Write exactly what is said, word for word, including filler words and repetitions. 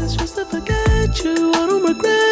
It's just to forget you. I don't regret